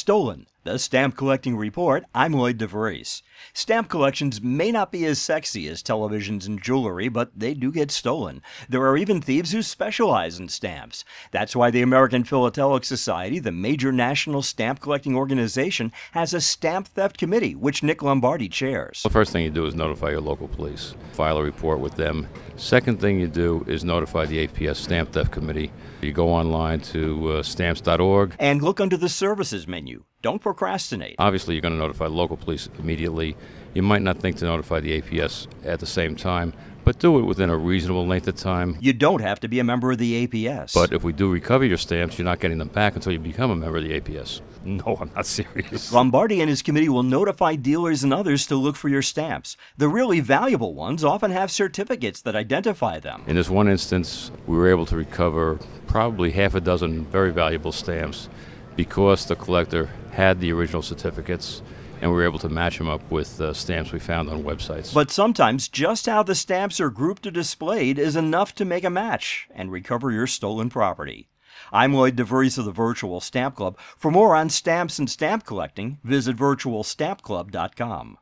Stolen, the Stamp Collecting Report. I'm Lloyd DeVries. Stamp collections may not be as sexy as televisions and jewelry, but they do get stolen. There are even thieves who specialize in stamps. That's why the American Philatelic Society, the major national stamp collecting organization, has a stamp theft committee, which Nick Lombardi chairs. The first thing you do is notify your local police. File a report with them. Second thing you do is notify the APS Stamp Theft Committee. You go online to stamps.org. And look under the services menu. Don't procrastinate. Obviously, you're going to notify local police immediately. You might not think to notify the APS at the same time, but do it within a reasonable length of time. You don't have to be a member of the APS. But if we do recover your stamps, you're not getting them back until you become a member of the APS. No, I'm not serious. Lombardi and his committee will notify dealers and others to look for your stamps. The really valuable ones often have certificates that identify them. In this one instance, we were able to recover probably half a dozen very valuable stamps because the collector had the original certificates, and we were able to match them up with stamps we found on websites. But sometimes just how the stamps are grouped or displayed is enough to make a match and recover your stolen property. I'm Lloyd DeVries of the Virtual Stamp Club. For more on stamps and stamp collecting, visit virtualstampclub.com.